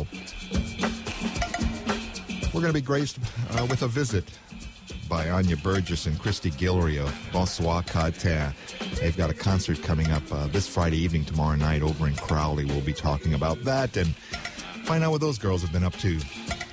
tomorrow. We're going to be graced with a visit by Anya Burgess and Christy Guillory of Bonsoir Carter. They've got a concert coming up this Friday evening, tomorrow night, over in Crowley. We'll be talking about that and find out what those girls have been up to.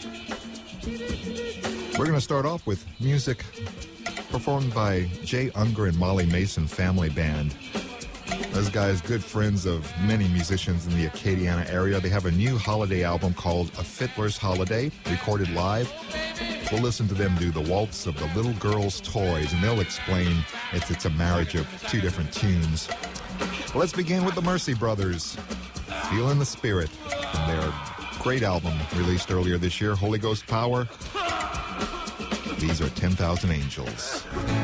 We're going to start off with music performed by Jay Unger and Molly Mason Family Band. Those guys, good friends of many musicians in the Acadiana area. They have a new holiday album called A Fiddler's Holiday, recorded live. We'll listen to them do the Waltz of the Little Girl's Toys, and they'll explain it's a marriage of two different tunes. Well, let's begin with the Mercy Brothers, Feelin' the Spirit, from their great album released earlier this year, Holy Ghost Power. These are 10,000 Angels.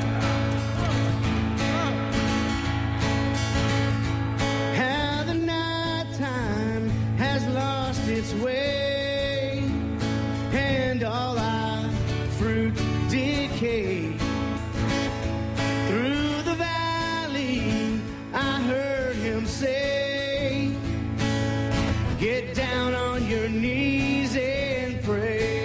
How the nighttime has lost its way, and all our fruit decay. Through the valley, I heard him say, get down on your knees and pray.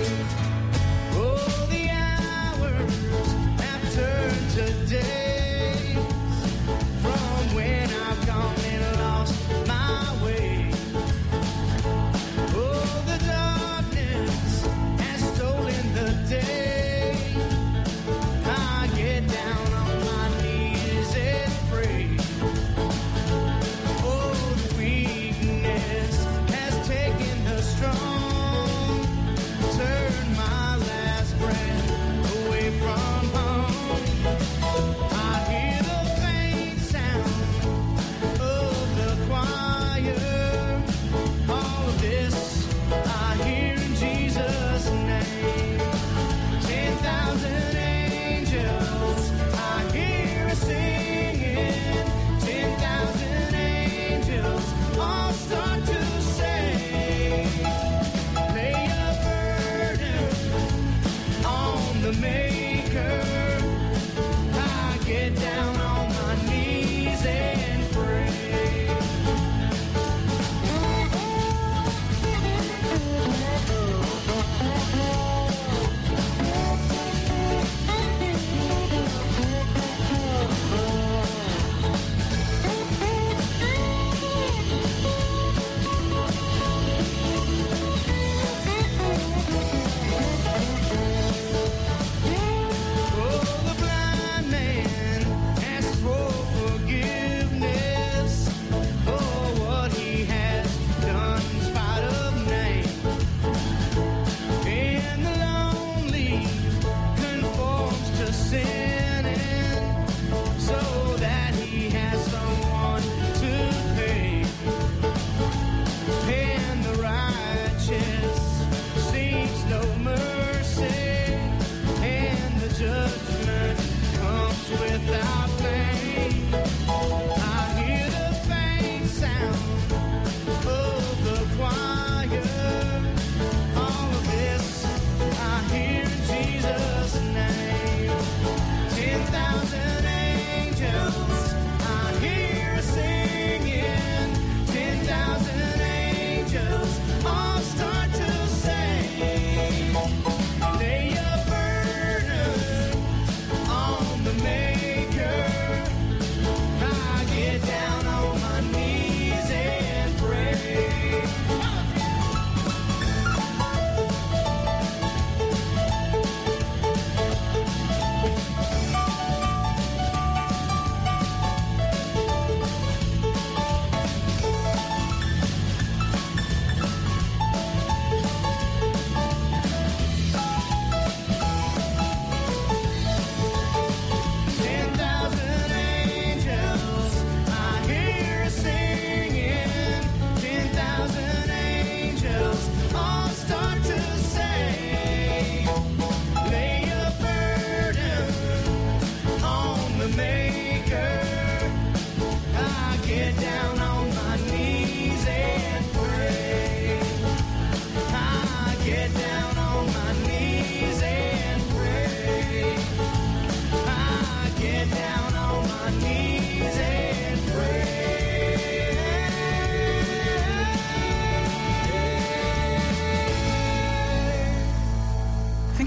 Oh, the hours have turned to days from when I've gone and lost my way. Oh, the darkness has stolen the day. I get down on my knees and pray. Oh, the weakness has taken the strong.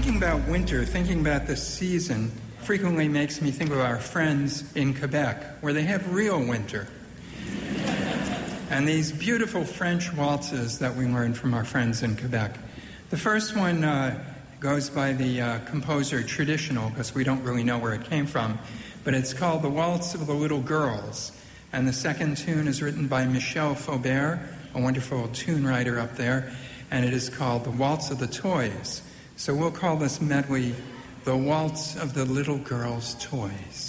thinking about winter, thinking about this season, frequently makes me think of our friends in Quebec, where they have real winter. And these beautiful French waltzes that we learned from our friends in Quebec. The first one goes by the composer Traditional, because we don't really know where it came from, but it's called The Waltz of the Little Girls. And the second tune is written by Michel Faubert, a wonderful tune writer up there, and it is called The Waltz of the Toys. So we'll call this medley The Waltz of the Little Girls' Toys.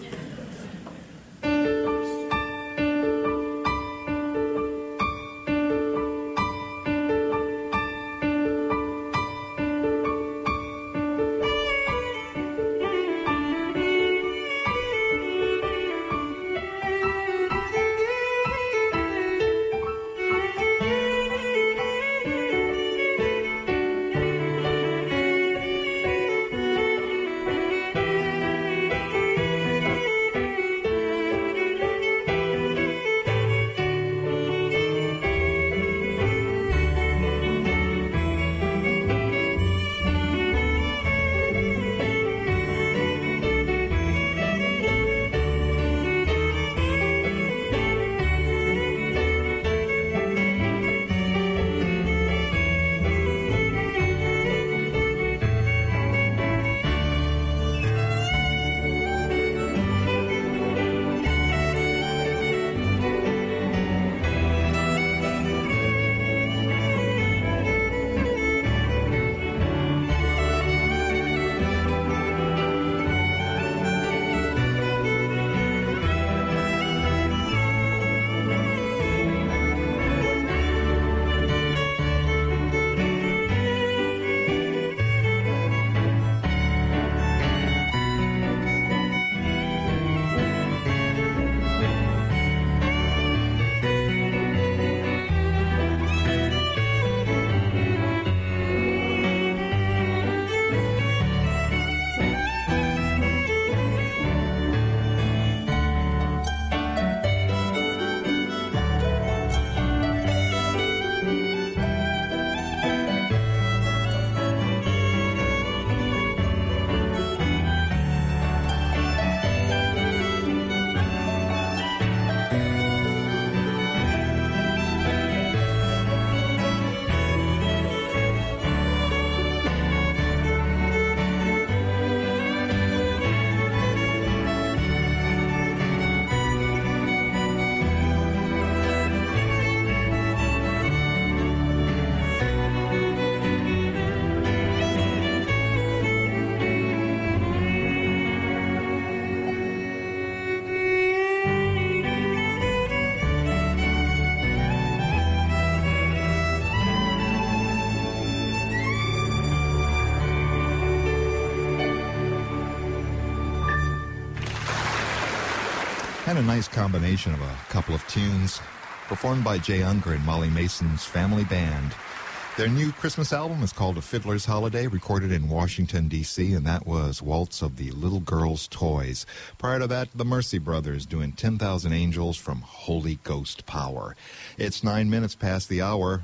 And a nice combination of a couple of tunes performed by Jay Unger and Molly Mason's family band. Their new Christmas album is called A Fiddler's Holiday, recorded in Washington, D.C., and that was Waltz of the Little Girls' Toys. Prior to that, the Mercy Brothers doing 10,000 Angels from Holy Ghost Power. It's 9 minutes past the hour.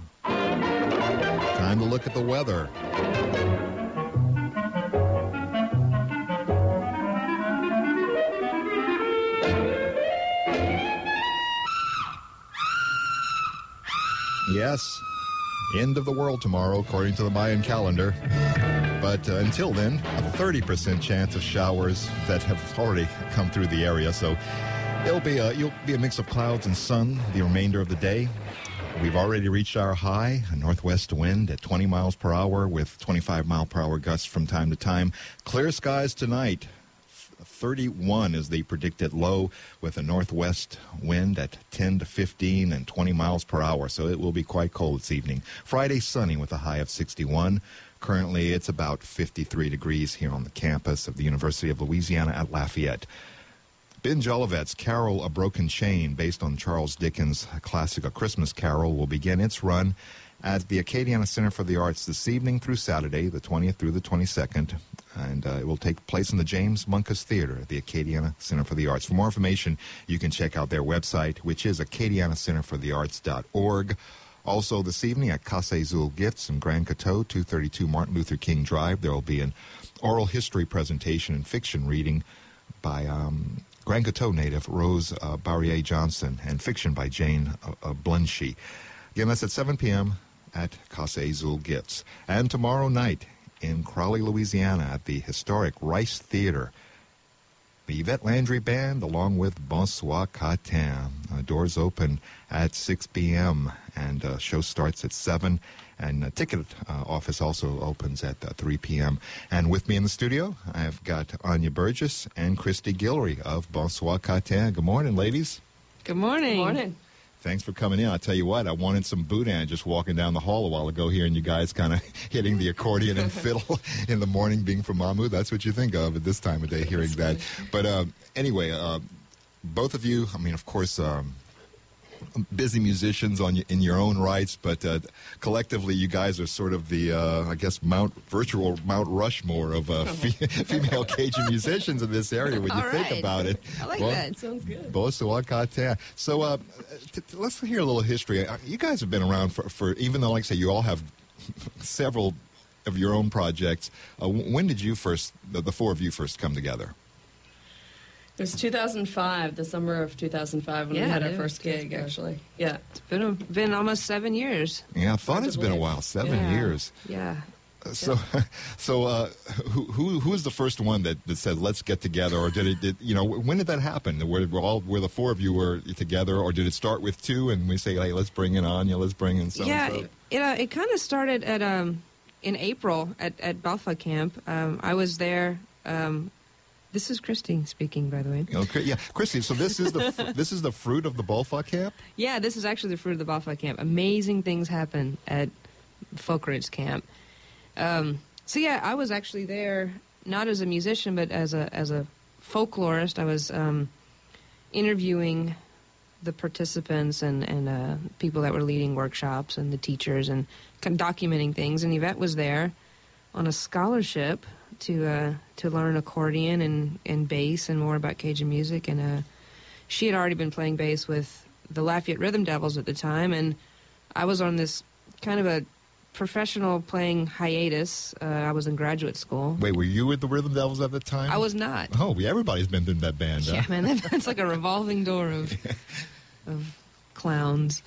Time to look at the weather. Yes, end of the world tomorrow, according to the Mayan calendar. But until then, a 30% chance of showers that have already come through the area. So it'll be a mix of clouds and sun the remainder of the day. We've already reached our high, a northwest wind at 20 miles per hour with 25-mile-per-hour gusts from time to time. Clear skies tonight. 31 is the predicted low with a northwest wind at 10 to 15 and 20 miles per hour. So it will be quite cold this evening. Friday, sunny with a high of 61. Currently, it's about 53 degrees here on the campus of the University of Louisiana at Lafayette. Ben Jolivet's Carol, A Broken Chain, based on Charles Dickens' classic A Christmas Carol, will begin its run at the Acadiana Center for the Arts this evening through Saturday, the 20th through the 22nd. And it will take place in the James Munkus Theater at the Acadiana Center for the Arts. For more information, you can check out their website, which is acadianacenterforthearts.org. Also this evening at Casa Azul Gifts in Grand Coteau, 232 Martin Luther King Drive, there will be an oral history presentation and fiction reading by Grand Coteau native Rose Barrier Johnson and fiction by Jane Blunshy. Again, that's at 7 p.m. at Casa Azul Gifts. And tomorrow night in Crowley, Louisiana at the historic Rice Theater, the Yvette Landry Band along with Bonsoir Catin. Doors open at 6 p.m. and show starts at 7. And ticket office also opens at 3 p.m. And with me in the studio, I've got Anya Burgess and Christy Guillory of Bonsoir Catin. Good morning, ladies. Good morning. Good morning. Thanks for coming in. I'll tell you what, I wanted some boudin just walking down the hall a while ago, hearing you guys kind of hitting the accordion and fiddle in the morning, being from Mamou. That's what you think of at this time of day, hearing that. But anyway, both of you, I mean, of course, busy musicians in your own rights, but collectively you guys are sort of the, I guess, virtual Mount Rushmore of female Cajun musicians in this area when you think about it. I like that. Sounds good. Bonsoir Catin. So let's hear a little history. You guys have been around for even though, like I say, you all have several of your own projects. When did you first, the four of you first come together? It was 2005, the summer of 2005, when we had our first gig, actually. Yeah. It's been almost 7 years. Yeah, I thought it's been a while. 7 years. Yeah. So who was the first one that said let's get together, or did when did that happen? Where the four of you were together, or did it start with two and we say, hey, let's bring in Anya, let's bring in so and so? It kind of started at in April at Balfa Camp. I was there. This is Christy speaking, by the way. Okay, yeah, Christy. So this is the fruit of the Balfa Camp. Yeah, this is actually the fruit of the Balfa Camp. Amazing things happen at Folk Ridge Camp. So yeah, I was actually there not as a musician, but as a folklorist. I was interviewing the participants and people that were leading workshops and the teachers and kind of documenting things. And Yvette was there on a scholarship to learn accordion and bass and more about Cajun music. And she had already been playing bass with the Lafayette Rhythm Devils at the time, and I was on this kind of a professional playing hiatus. I was in graduate school. Wait, were you with the Rhythm Devils at the time? I was not. Oh, everybody's been in that band. Yeah, man, that's like a revolving door of clowns.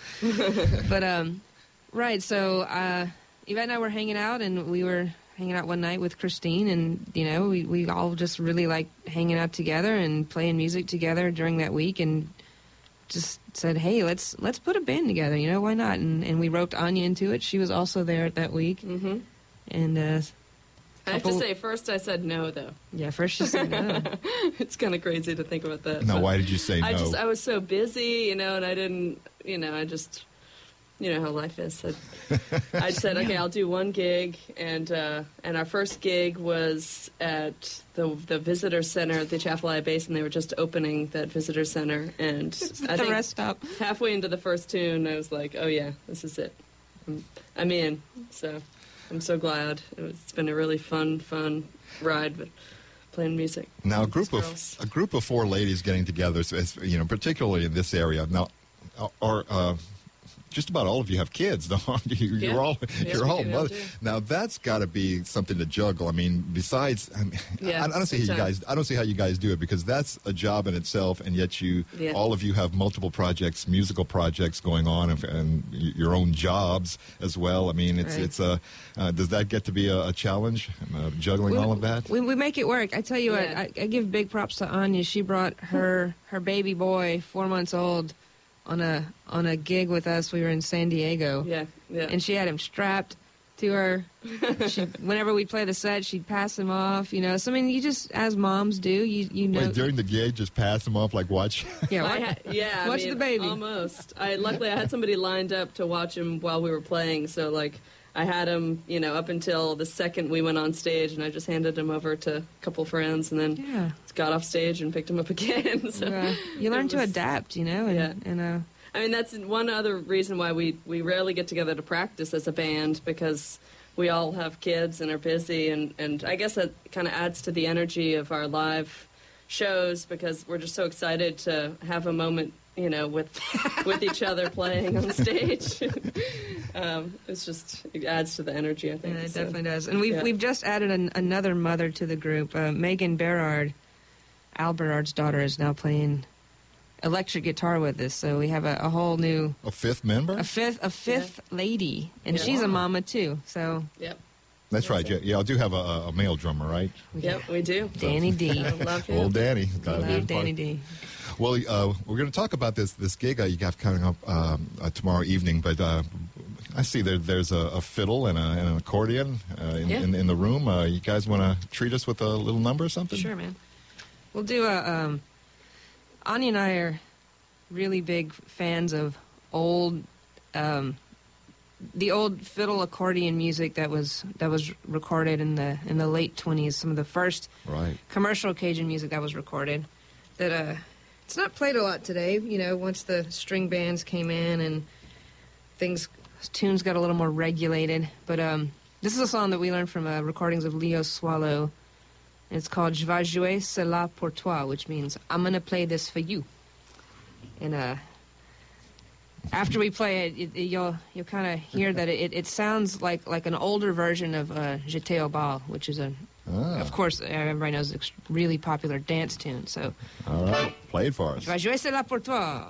But right, so Yvette and I were hanging out, and we were hanging out one night with Christine, and we all just really liked hanging out together and playing music together during that week, and just said, hey, let's put a band together, why not? And we roped Anya into it. She was also there that week. Mm-hmm. And I have to say, first I said no, though. Yeah, first she said no. It's kind of crazy to think about that. No, why did you say no? I was so busy, and I didn't, I just, how life is. So I said, okay, I'll do one gig, and our first gig was at the visitor center at the Atchafalaya Basin. They were just opening that visitor center, and I think rest stop. Halfway into the first tune, I was like, oh yeah, this is it. I'm in. So I'm so glad. It's been a really fun ride with playing music. Now a group of four ladies getting together, particularly in this area. Now, are just about all of you have kids, don't you? You're all mothers. Now that's got to be something to juggle. I mean, besides, I don't see how you guys do it, because that's a job in itself, and yet all of you have multiple projects, musical projects going on, and your own jobs as well. I mean, it's does that get to be a challenge, juggling all of that? We make it work. I tell you what, I give big props to Anya. She brought her baby boy, 4 months old, on a gig with us. We were in San Diego. Yeah. And she had him strapped to her. Whenever we'd play the set, she'd pass him off, So, I mean, you just, as moms do, you know. Wait, during the gig, just pass him off, like watch? Yeah, watch the baby. Almost. Luckily, I had somebody lined up to watch him while we were playing, so, I had him, up until the second we went on stage, and I just handed him over to a couple friends, and then got off stage and picked him up again. So you learn to adapt, And I mean, that's one other reason why we rarely get together to practice as a band, because we all have kids and are busy, and I guess that kind of adds to the energy of our live shows, because we're just so excited to have a moment you know, with each other playing on stage. It's just, it adds to the energy, I think. Yeah, it so. definitely does. And we've just added another mother to the group. Megan Berard, Al Berard's daughter, is now playing electric guitar with us. So we have a whole new... A fifth member? A fifth lady. And she's a mama, too. So... Yep. That's right. Yeah, I do have a male drummer, right? Yep, we do. Danny D. I love him. Old Danny. Love Danny D. Well, we're going to talk about this gig you have coming up tomorrow evening, but I see there's a fiddle and an accordion in the room. You guys want to treat us with a little number or something? Sure, man. We'll do a... Anya and I are really big fans of the old fiddle accordion music that was recorded in the late 20s. Some of the first commercial Cajun music that was recorded. That it's not played a lot today. You know, once the string bands came in and tunes got a little more regulated. But this is a song that we learned from recordings of Leo Swallow. And it's called Je vais jouer cela pour toi, which means I'm going to play this for you. And after we play it, you'll kind of hear that it sounds like an older version of J'étais au bal, which is of course, everybody knows it's a really popular dance tune. So, all right, play it for us. Je vais jouer cela pour toi.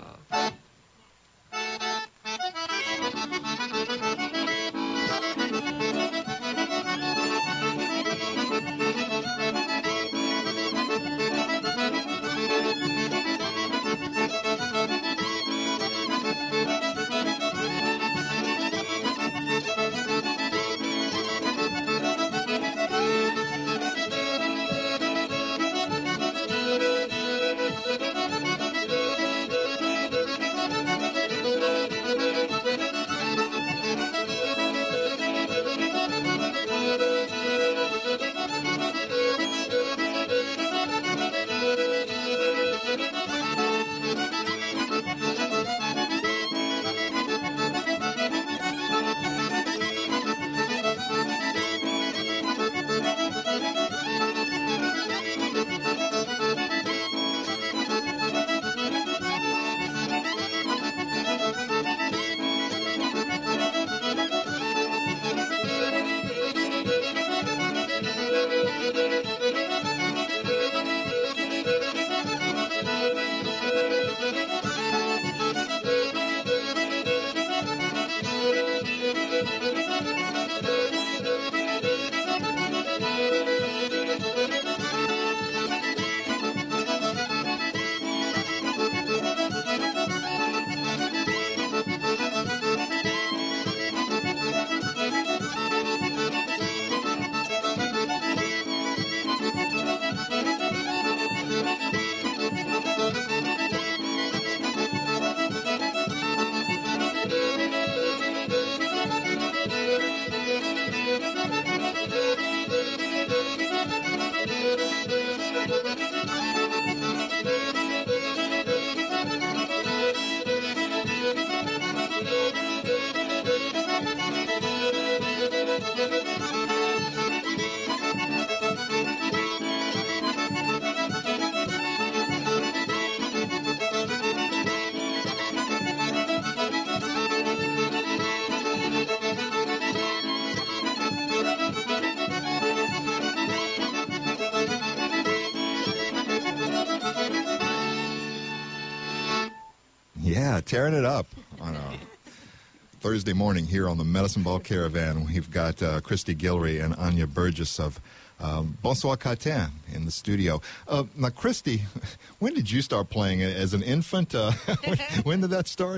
Yeah, tearing it up on a Thursday morning here on the Medicine Ball Caravan. We've got Christy Guillory and Anya Burgess of Bonsoir Catin in the studio. Now, Christy, when did you start playing as an infant? When did that start?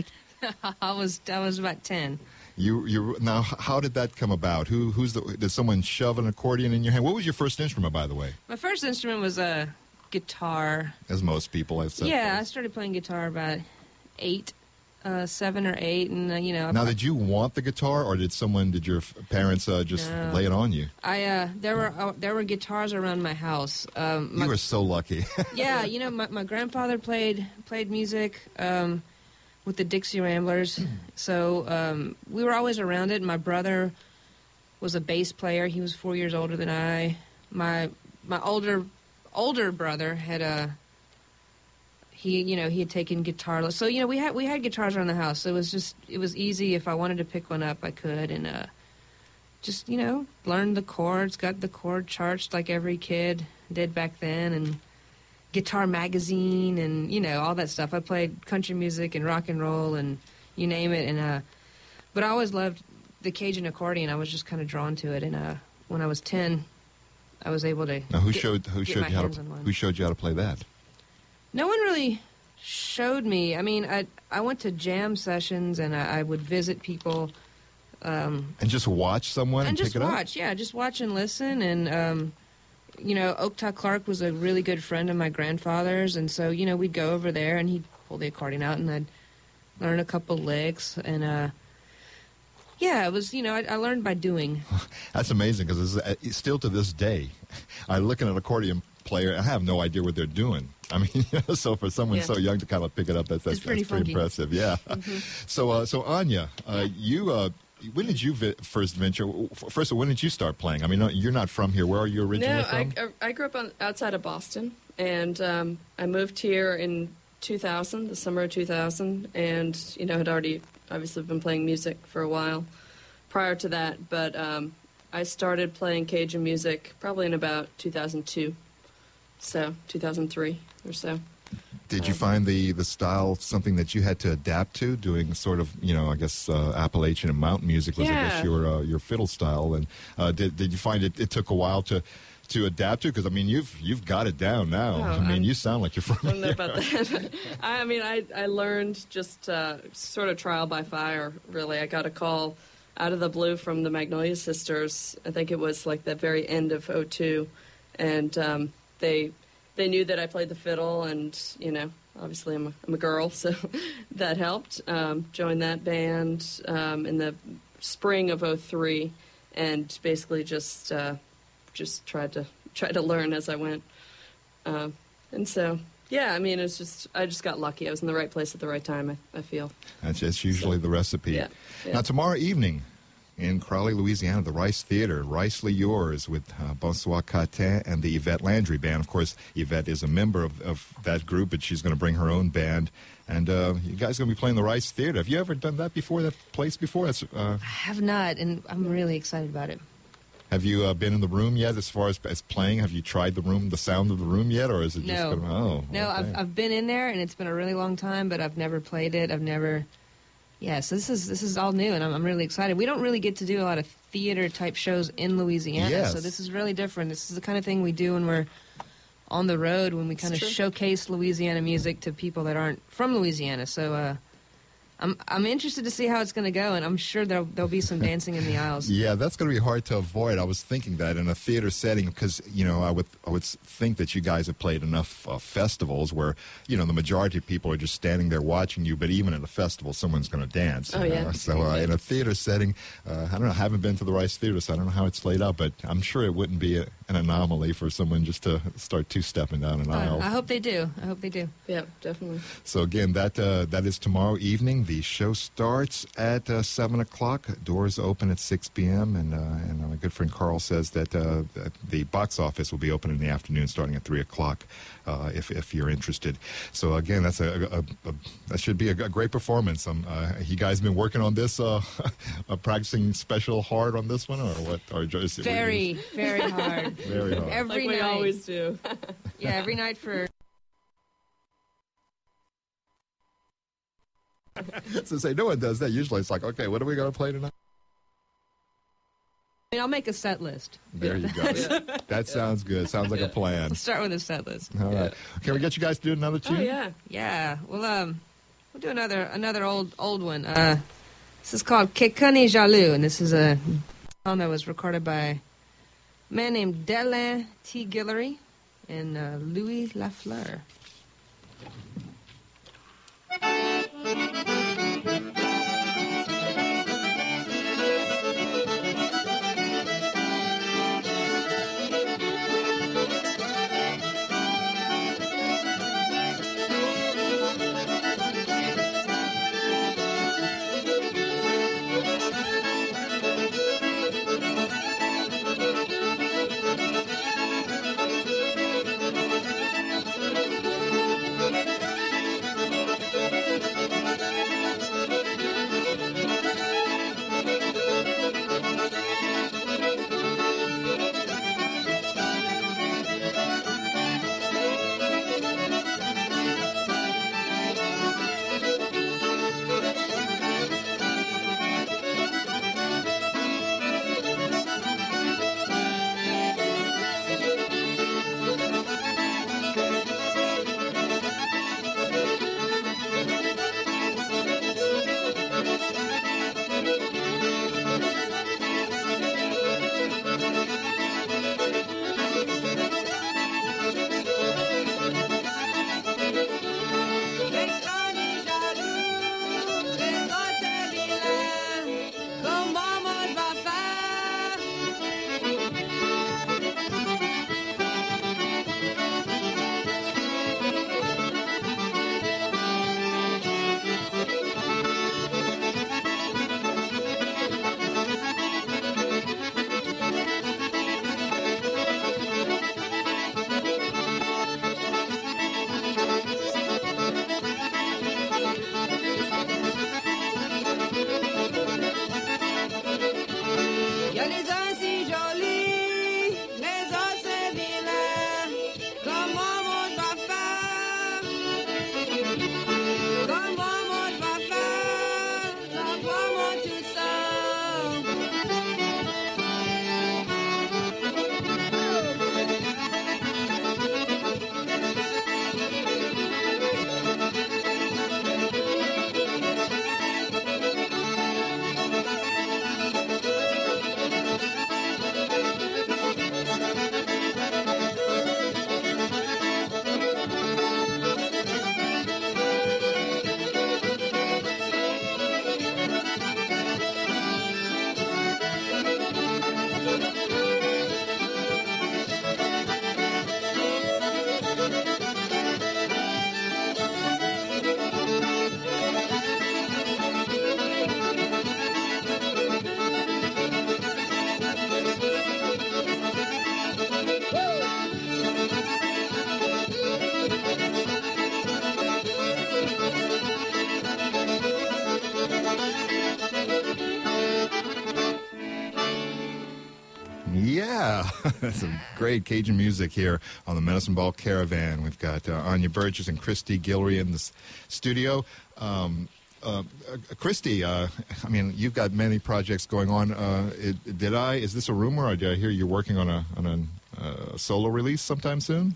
I was about 10. Now, how did that come about? Did someone shove an accordion in your hand? What was your first instrument, by the way? My first instrument was a guitar. As most people, I said. Yeah, I started playing guitar about 7 or 8, and Now, did you want the guitar, or did your parents just lay it on you? There were guitars around my house. You were so lucky. Yeah, my grandfather played music with the Dixie Ramblers, so we were always around it. My brother was a bass player. He was 4 years older than I. My older brother he had taken guitar. So we had guitars around the house. So it was easy. If I wanted to pick one up, I could, and just learned the chords, got the chord charts like every kid did back then, and Guitar Magazine and all that stuff. I played country music and rock and roll and you name it, and but I always loved the Cajun accordion. I was just kind of drawn to it, and when I was 10, I was able to. Now, who showed you how to play that? No one really showed me. I mean, I went to jam sessions and I would visit people. And just watch someone and just pick it watch, up? just watch and listen. And, Okta Clark was a really good friend of my grandfather's. And so, we'd go over there and he'd pull the accordion out and I'd learn a couple licks. And, it was, I learned by doing. That's amazing because still to this day, I look at an accordion player and I have no idea what they're doing. I mean, so for someone so young to kind of pick it up, that's pretty impressive. Yeah. Mm-hmm. So Anya, you when did you first venture? First of all, when did you start playing? I mean, you're not from here. Where are you originally from? I grew up outside of Boston, and I moved here in 2000, the summer of 2000, and had already obviously been playing music for a while prior to that, but I started playing Cajun music probably in about 2002, so 2003 or so. Did you find the style something that you had to adapt to, doing sort of, I guess Appalachian and mountain music was, I guess, your fiddle style, and did you find it took a while to adapt to? Because, I mean, you've got it down now. I mean, you sound like you're from I don't know about that. I learned just sort of trial by fire, really. I got a call out of the blue from the Magnolia Sisters. I think it was like the very end of '02, and they knew that I played the fiddle, and obviously I'm a girl, so that helped. Joined that band in the spring of '03, and basically just tried to learn as I went. And so, I mean, I just got lucky. I was in the right place at the right time, I feel. That's usually the recipe. Yeah. Now, tomorrow evening in Crowley, Louisiana, the Rice Theater, Ricely Yours with Bonsoir Catin and the Yvette Landry Band. Of course, Yvette is a member of that group, but she's going to bring her own band. And you guys are going to be playing the Rice Theater. Have you ever done that before, that place before? I have not, and I'm really excited about it. Have you been in the room yet as far as playing? Have you tried the sound of the room yet, or is it just going to... No, okay. I've been in there, and it's been a really long time, but I've never played it. I've never... Yeah, so this is all new, and I'm really excited. We don't really get to do a lot of theater-type shows in Louisiana, so this is really different. This is the kind of thing we do when we're on the road, when we kind of showcase Louisiana music to people that aren't from Louisiana. So I'm interested to see how it's going to go, and I'm sure there'll be some dancing in the aisles. Yeah, that's going to be hard to avoid. I was thinking that in a theater setting, because I would think that you guys have played enough festivals where the majority of people are just standing there watching you. But even at a festival, someone's going to dance. Oh yeah. So in a theater setting, I don't know. I haven't been to the Rice Theater, so I don't know how it's laid out. But I'm sure it wouldn't be an anomaly for someone just to start two-stepping down an aisle. I hope they do. Yeah, definitely. So again, that is tomorrow evening. The show starts at 7 o'clock. Doors open at 6 p.m. And my good friend Carl says that the box office will be open in the afternoon starting at 3 o'clock if you're interested. So again, that should be a great performance. You guys been working on this, practicing special hard on this one, or what? Or just, very hard. Very hard. Every like night. We always do. Yeah, every night for... So say no one does that. Usually it's like, okay, what are we going to play tonight? I mean, I'll make a set list. There you go. That sounds good. Sounds like a plan. Let's start with a set list. All right. Can we get you guys to do another tune? Oh yeah. Yeah. Well, we'll do another old one. This is called Kekani Jaloux, and this is a song that was recorded by a man named Delin T. Guillory and Louis Lafleur. Yeah, some great Cajun music here on the Medicine Ball Caravan. We've got Anya Burgess and Christy Guillory in the studio. Christy, I mean, you've got many projects going on. Is this a rumor, or did I hear you're working on a solo release sometime soon?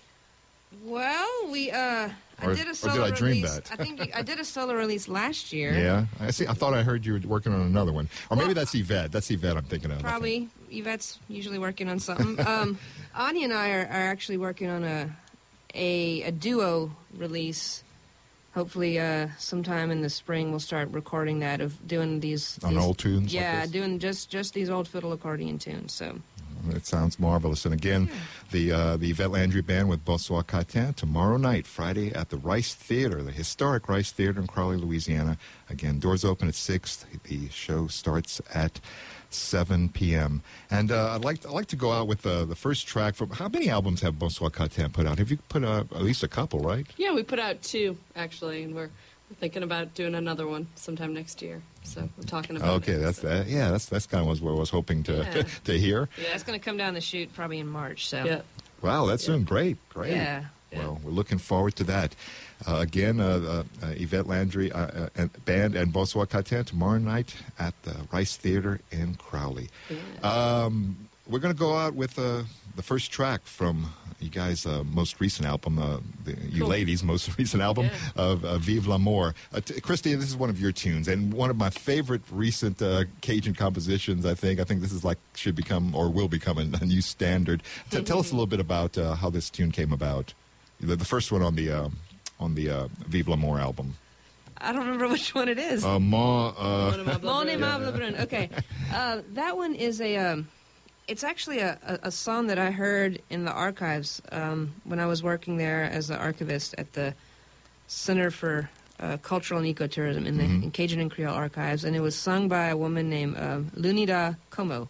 Well, I did a solo or did I dream release. that? I think I did a solo release last year. Yeah, I see. I thought I heard you were working on another one, or maybe that's Yvette. That's Yvette I'm thinking of. Probably Yvette's usually working on something. Anya and I are actually working on a duo release. Hopefully, sometime in the spring we'll start recording that, of doing these on old tunes. Yeah, like this? doing just these old fiddle accordion tunes. So. It sounds marvelous. And again, the Yvette Landry Band with Bonsoir Catin tomorrow night, Friday, at the Rice Theater, the historic Rice Theater in Crowley, Louisiana. Again, doors open at 6. The show starts at 7 p.m. And I'd like to go out with the first track from. How many albums have Bonsoir Catin put out? Have you put out at least a couple, right? Yeah, we put out 2 actually, and we're thinking about doing another one sometime next year. So we're talking about. Okay, that's that. Yeah, that's kind of what I was hoping to to hear. Yeah, it's going to come down the chute probably in March. So. Yeah. Wow, that's soon. Great. Yeah. Well, we're looking forward to that. Again, Yvette Landry Band and Bonsoir Catin tomorrow night at the Rice Theater in Crowley. Yeah. We're going to go out with the first track from you guys' most recent album, you ladies' most recent album of Vive l'Amour. Christy, this is one of your tunes, and one of my favorite recent Cajun compositions, I think. I think this is should become or will become a new standard. Tell us a little bit about how this tune came about. The first one on the Vive l'Amour album. I don't remember which one it is. Mon Aimable Brune. Okay. That one is it's actually a song that I heard in the archives when I was working there as an archivist at the Center for Cultural and Ecotourism in the in Cajun and Creole archives, and it was sung by a woman named Lunida Como,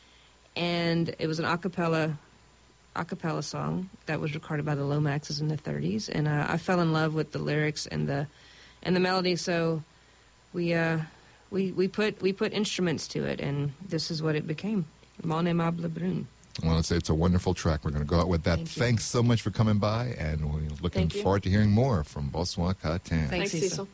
and it was an a cappella song that was recorded by the Lomaxes in the 30s, and I fell in love with the lyrics and the melody, so we put instruments to it, and this is what it became. Mon Aimable Brune. Well, it's a wonderful track. We're going to go out with that. Thanks so much for coming by, and we're looking forward to hearing more from Bonsoir Catin. Thanks, Cecil.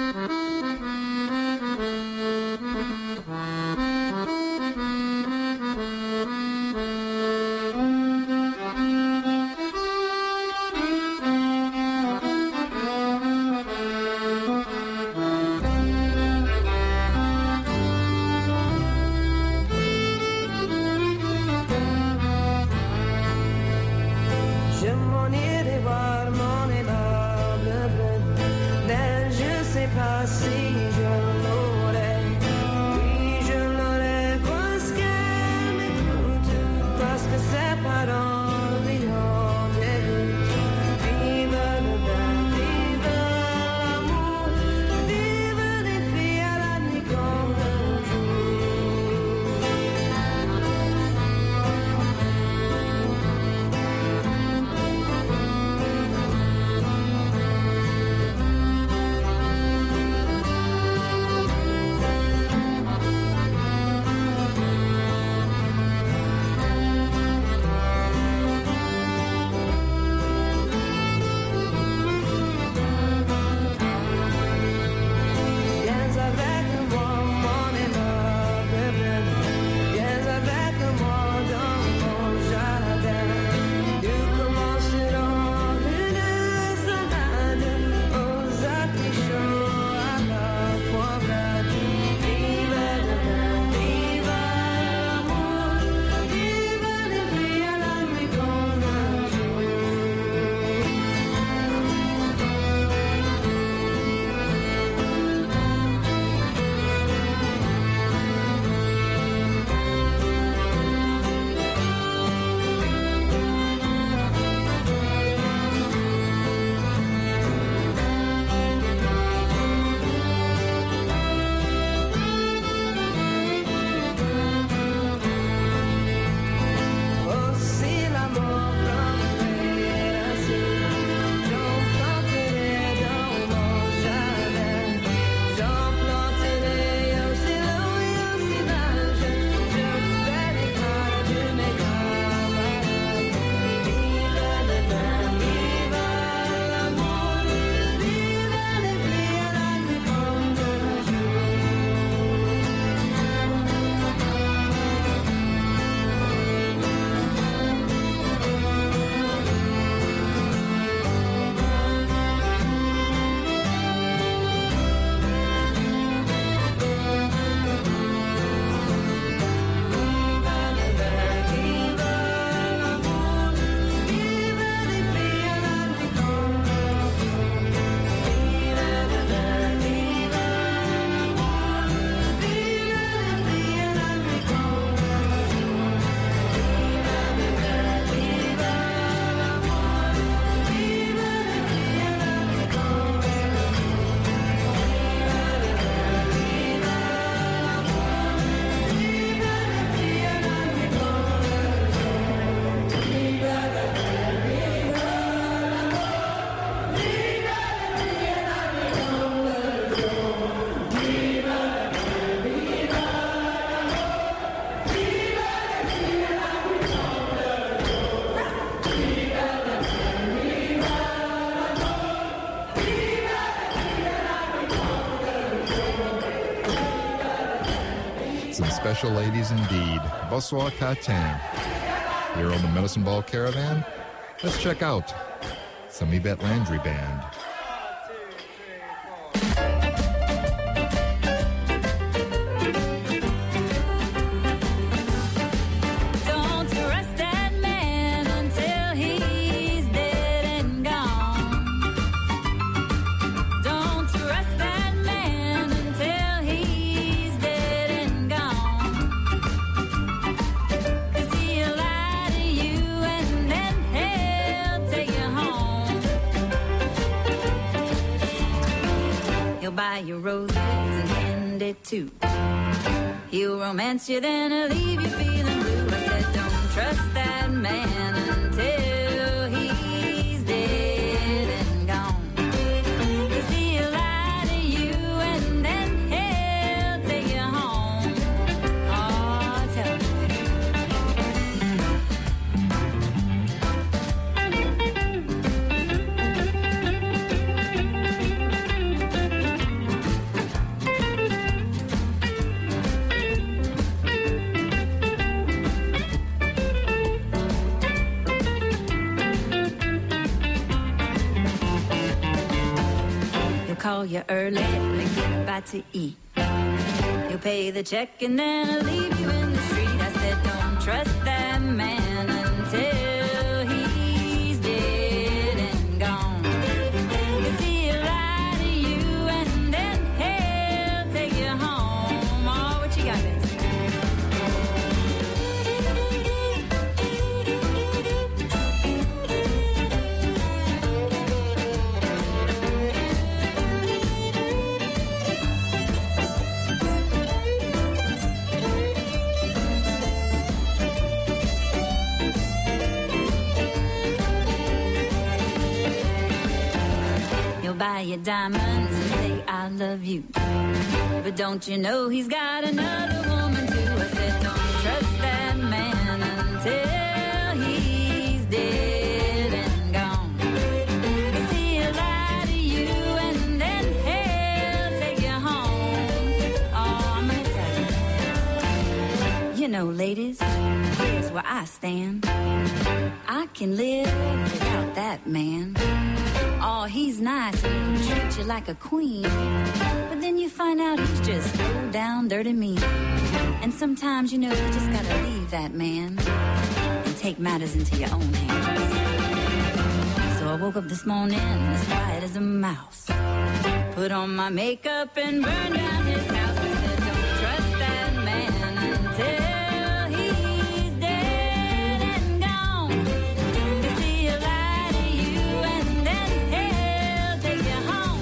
Je m'en irai voir mon aimable brune. Ben je sais pas si special ladies indeed. Bonsoir Katen. Here on the Medicine Ball Caravan, let's check out some Yvette Landry Band. Buy you roses and candy too. He'll romance you, then he'll leave you feeling blue. I said, don't trust that man until he's dead and gone. 'Cause he'll lie to you and then he'll take you home. Oh, tell me. Call you early and get about to eat. He'll pay the check and then he'll leave you in the street. I said, don't trust that man until he's dead and gone. 'Cause he'll lie to you and then he'll take you home. Oh, what you got, Betsy? Buy you diamonds and say I love you, but don't you know he's got another woman too? I said don't trust that man until he's dead and gone. 'Cause he'll lie to you and then he'll take you home. Oh, I'm gonna tell you. You know, ladies, here's where I stand. I can live without that man. Oh, he's nice and he'll treat you like a queen. But then you find out he's just low down, dirty mean. And sometimes, you know, you just gotta leave that man and take matters into your own hands. So I woke up this morning as quiet as a mouse. Put on my makeup and burned down his house. I said, don't trust that man until he's dead and gone. 'Cause he'll lie to you and then he'll take you home.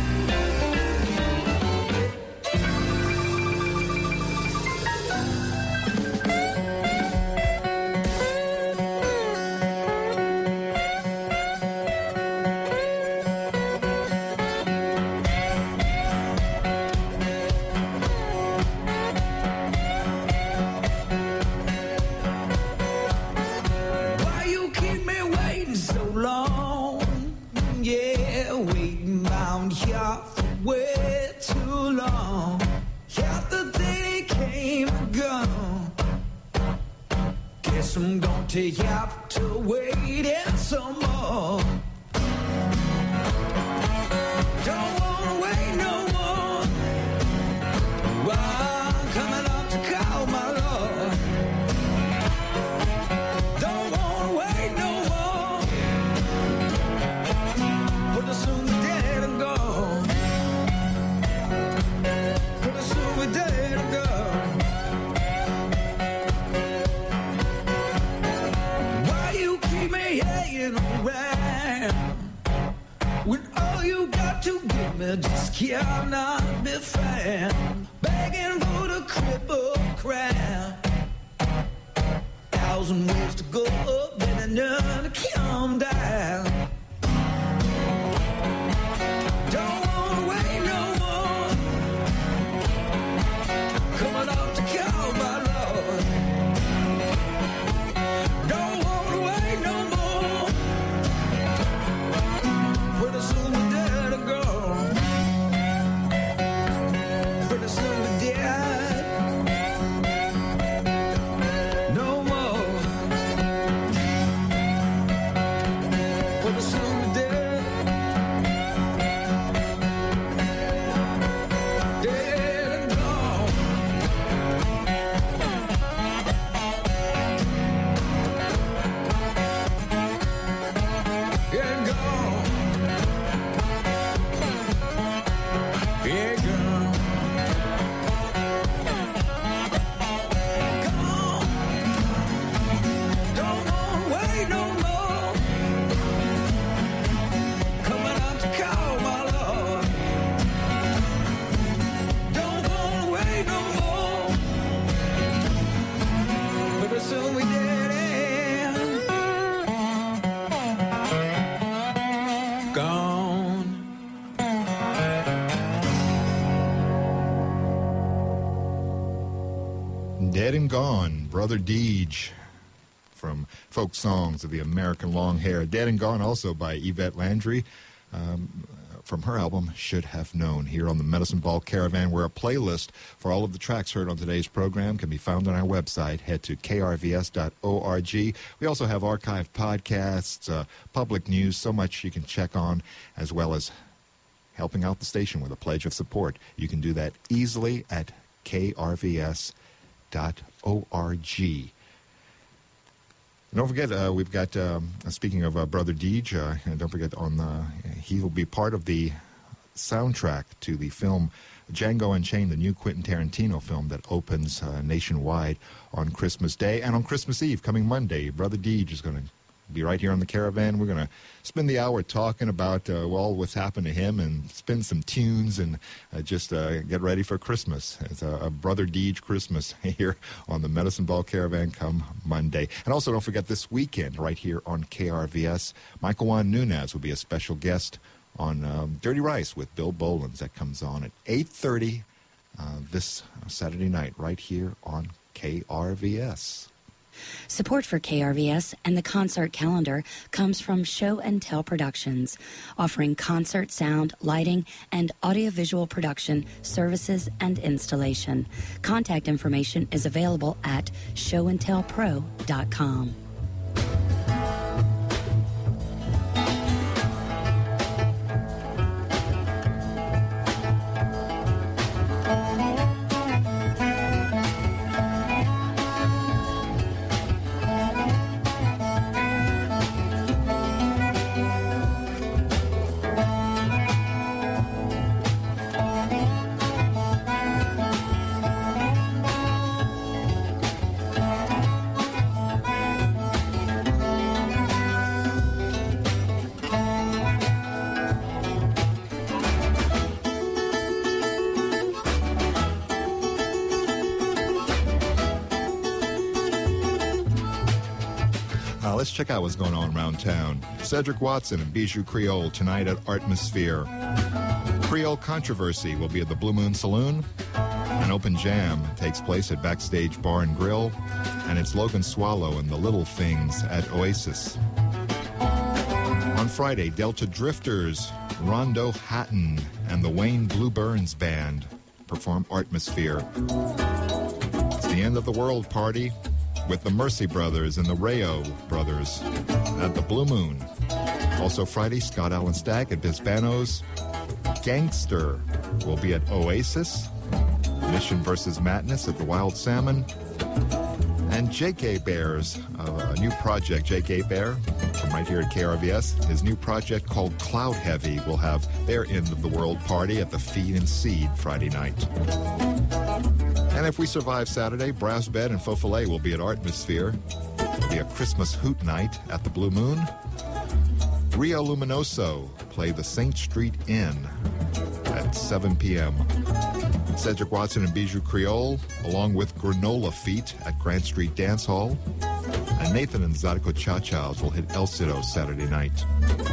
Why you keep me waiting so long? Yeah, waiting round here for way too long. Yesterday they came and gone. Guess I'm gonna take you out to wait and some more. Don't wanna wait no more. I'm coming up to call my Lord. Don't wanna wait no more. Pretty soon we're dead and gone. Pretty soon we're dead and gone. Why you keep me hanging around when all you got to give me just cannot be found? Begging for the cripple crown. Thousand ways to go up and none to come down. Don't wanna wait no more. Coming up to call my Lord. Don't wanna wait no more. Pretty soon we're dead and gone. Pretty soon we're dead. Dead and Gone, Brother Deej, from Folk Songs of the American Long Hair. Dead and Gone, also by Yvette Landry, from her album Should Have Known, here on the Medicine Ball Caravan, where a playlist for all of the tracks heard on today's program can be found on our website. Head to krvs.org. We also have archived podcasts, public news, so much you can check on, as well as helping out the station with a pledge of support. You can do that easily at krvs.org. And don't forget, we've got, speaking of Brother Deej, and don't forget, he will be part of the soundtrack to the film Django Unchained, the new Quentin Tarantino film that opens nationwide on Christmas Day. And on Christmas Eve, coming Monday, Brother Deej is going to be right here on the Caravan. We're going to spend the hour talking about, what's happened to him, and spin some tunes, and just get ready for Christmas. It's a Brother Deej Christmas here on the Medicine Ball Caravan come Monday. And also, don't forget, this weekend, right here on KRVS, Michael Juan Nunez will be a special guest on Dirty Rice with Bill Bolins. That comes on at 8:30 this Saturday night, right here on KRVS. Support for KRVS and the concert calendar comes from Show and Tell Productions, offering concert sound, lighting, and audiovisual production services and installation. Contact information is available at showandtellpro.com. Let's check out what's going on around town. Cedric Watson and Bijou Creole tonight at Artmosphere. Creole Controversy will be at the Blue Moon Saloon. An open jam takes place at Backstage Bar and Grill. And it's Logan Swallow and the Little Things at Oasis. On Friday, Delta Drifters, Rondo Hatton, and the Wayne Blue Burns Band perform Artmosphere. It's the End of the World party with the Mercy Brothers and the Rayo Brothers at the Blue Moon. Also Friday, Scott Allen Stack at Bisbano's. Gangster will be at Oasis. Mission vs. Madness at the Wild Salmon. And J.K. Bear's a new project, J.K. Bear, from right here at KRVS. His new project called Cloud Heavy will have their End of the World party at the Feed and Seed Friday night. And if we survive Saturday, Brass Bed and Faux Filet will be at Artmosphere. It'll be a Christmas hoot night at the Blue Moon. Rio Luminoso play the St. Street Inn at 7 p.m. Cedric Watson and Bijou Creole, along with Granola Feet at Grant Street Dance Hall. And Nathan and Zydeco Cha-Cha's will hit El Cido Saturday night.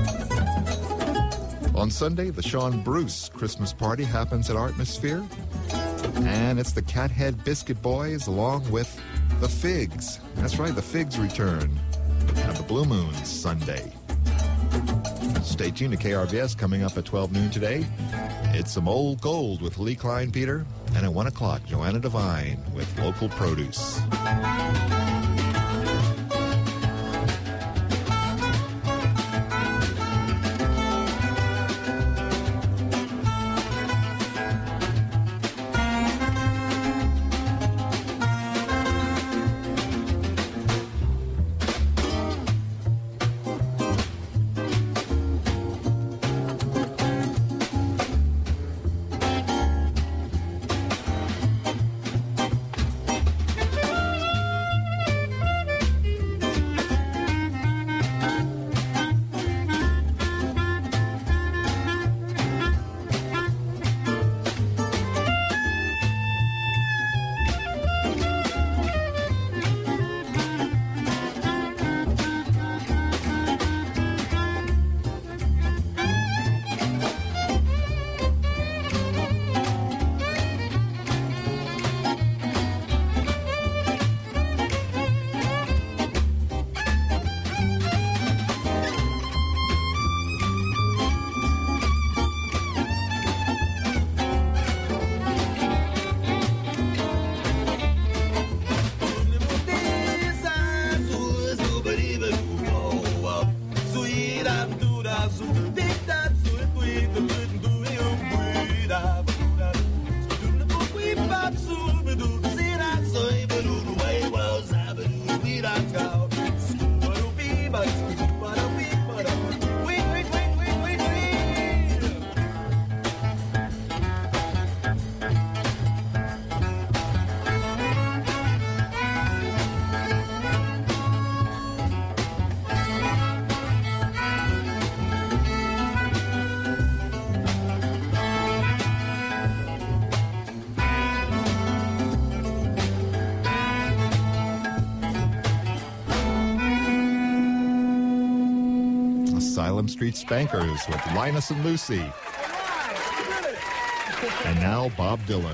On Sunday, the Sean Bruce Christmas party happens at Artmosphere. And it's the Cathead Biscuit Boys along with the Figs. That's right, the Figs return at the Blue Moon Sunday. Stay tuned to KRVS. Coming up at 12 noon today, it's Some Old Gold with Lee Klein Peter. And at 1 o'clock, Joanna Devine with Local Produce. Asylum Street Spankers with Linus and Lucy. And now Bob Dylan.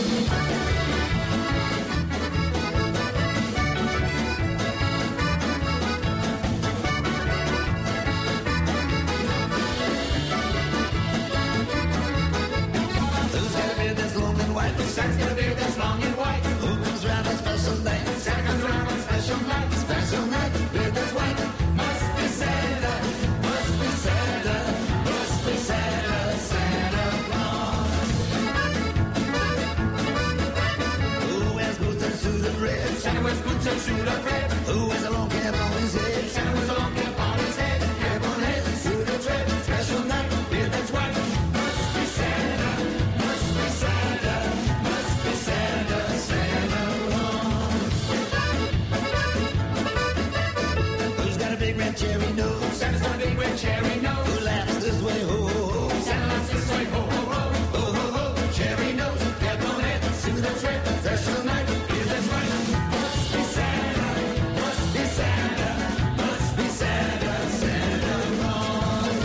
Santa's got a beard that's long and white. Who comes round on special night? Santa comes round on special night. Special night, beard that's white. Must be Santa, must be Santa, must be Santa, Santa Claus. Who wears boots and suit of red? Santa wears boots and suit of red. Who wears a long cap on his head? Santa wears a long cap on his head. Cap on head, suit of red. Special night, beard that's white. Must be Santa, must be Santa. Santa, Santa Claus. Who's got a big red cherry nose? Santa's got a big red cherry nose. Who laughs this way, ho, ho, ho? Santa laughs this way, ho, ho, ho. Ho, ho, ho, cherry nose, cap on head, suit that's red, special night, beard that's right. Must be Santa, must be Santa, must be Santa, Santa Claus.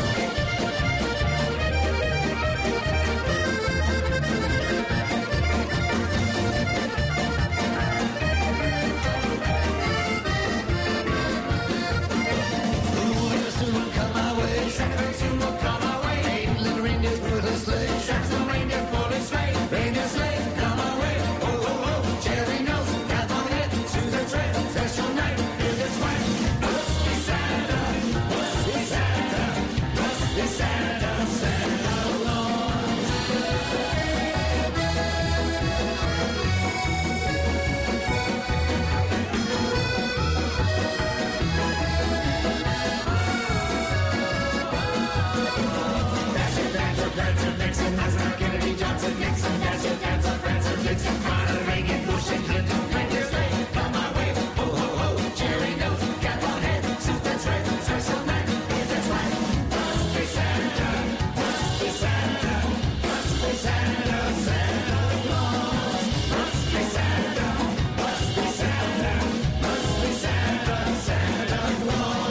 Santa soon will come our way. 8 little reindeers pull a sleigh. Santa's little reindeer pull a sleigh. Reindeer sleigh, come our way. Oh, oh, oh, cherry nose, cap on head, suit that's red, special night, beard that's white. Must be Santa, must be Santa, must be Santa, Santa Claus. Prancer, Vixen, Eisenhower, Kennedy, Johnson, Nixon, Dasher, Dancer, Prancer, Vixen, Ronald Reagan, Bush, and Clinton, reindeer sleigh, come our way, ho, ho, ho, cherry nose, cap on head, suit that's red, special night, beard that's white. Must be Santa, must be Santa, must be Santa, Santa Claus. Must be Santa, must be Santa, must be Santa, Santa Claus.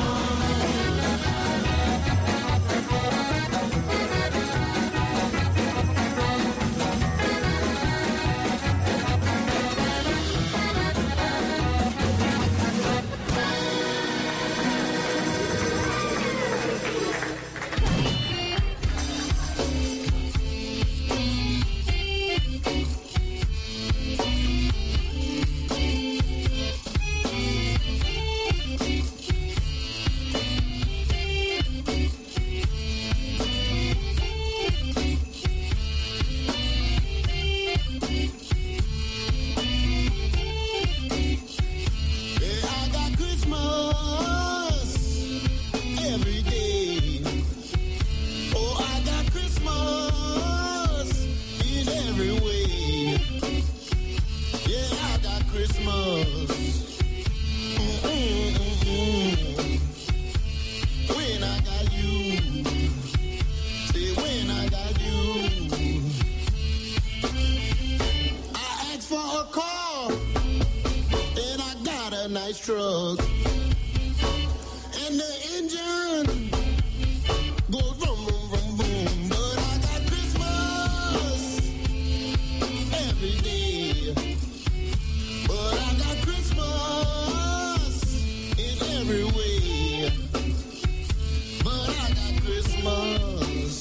Truck and the engine goes vroom, vroom, vroom, vroom. But I got Christmas every day. But I got Christmas in every way. But I got Christmas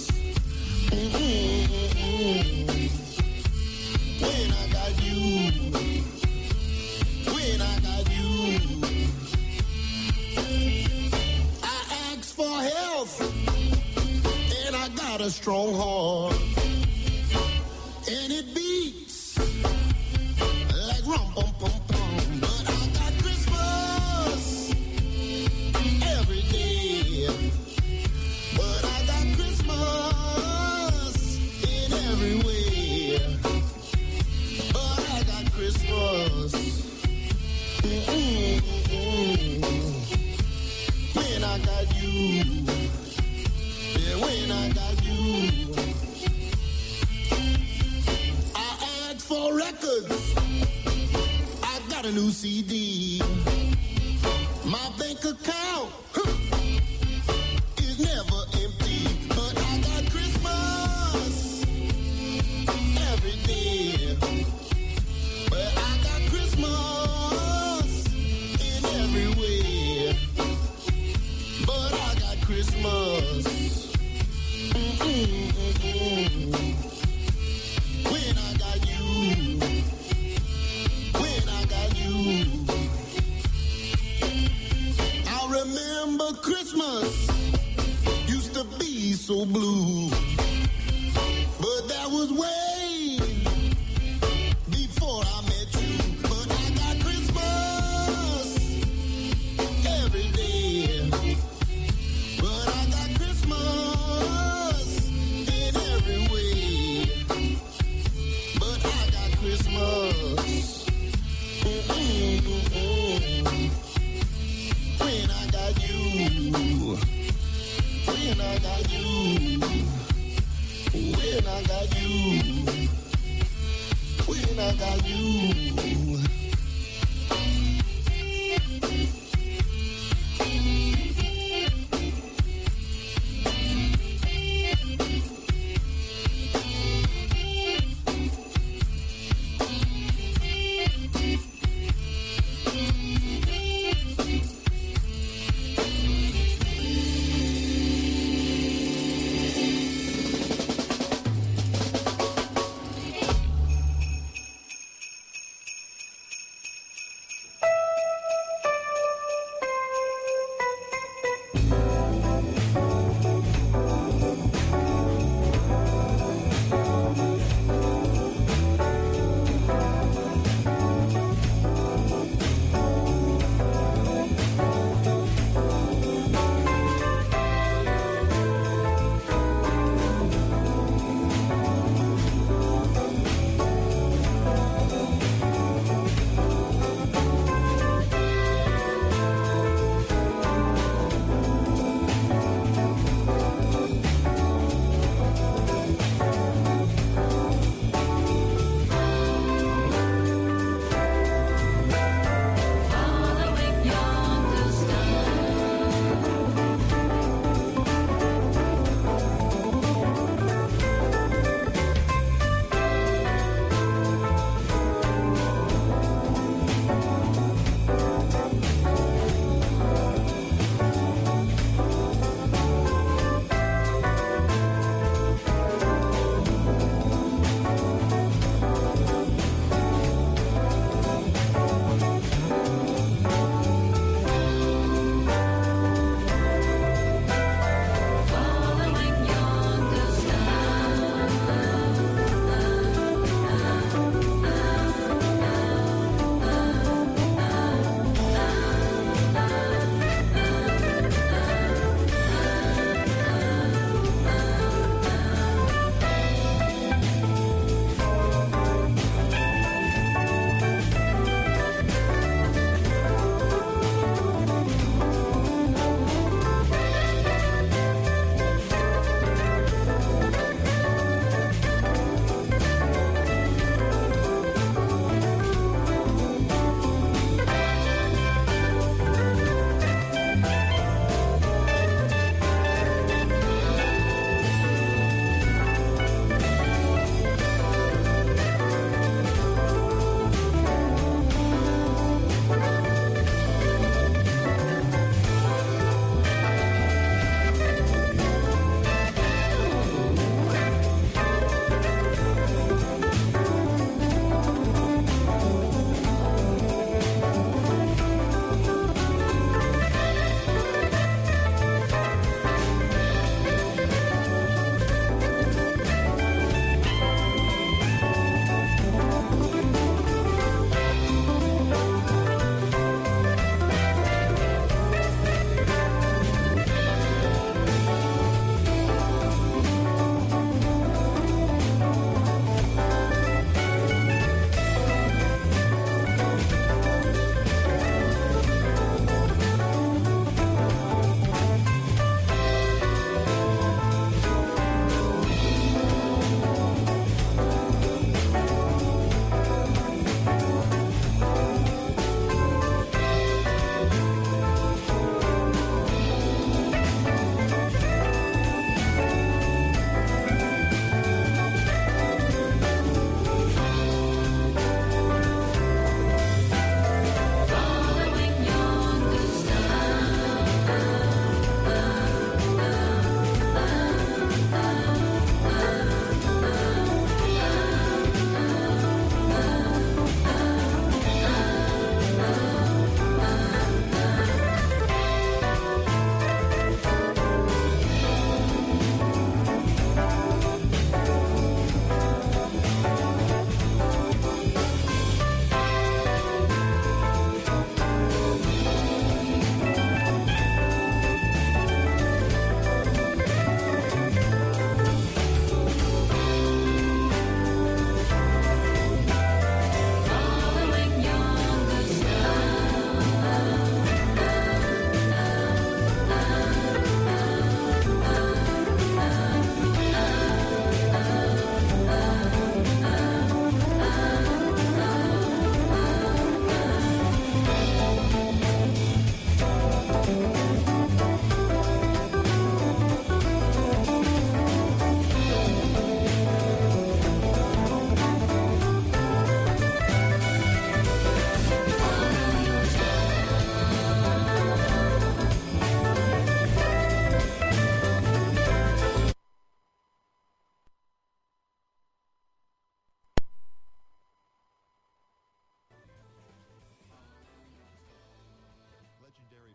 when I got you. When I got you. A strong heart, and it beats like rum pum pum pum. But I got Christmas every day. But I got Christmas in every way. But I got Christmas when I got you. Yeah, when I got you. Christmas used to be so blue, but that was way before I met you. But I got Christmas every day. But I got Christmas in every way. But I got Christmas. When I got you. When I got you. When I got you. When I got you.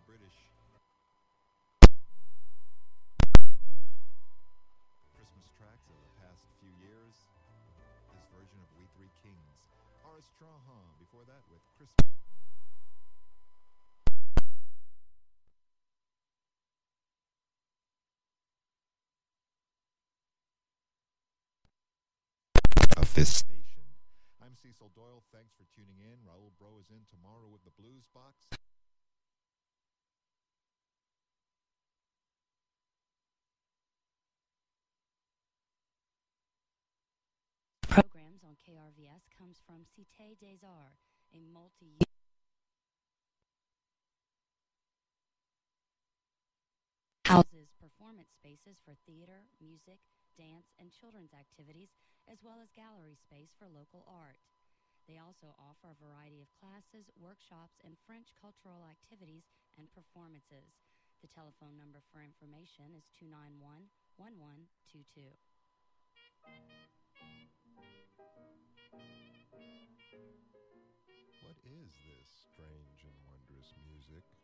British Christmas tracks of the past few years. This version of We Three Kings. Horace Trahan before that with Christmas. Of this station. I'm Cecil Doyle. Thanks for tuning in. Raul Bro is in tomorrow with the Blues Box. Programs on KRVS comes from Cité des Arts, a houses performance spaces for theater, music, dance, and children's activities, as well as gallery space for local art. They also offer a variety of classes, workshops, and French cultural activities and performances. The telephone number for information is 291-1122. What is this strange and wondrous music?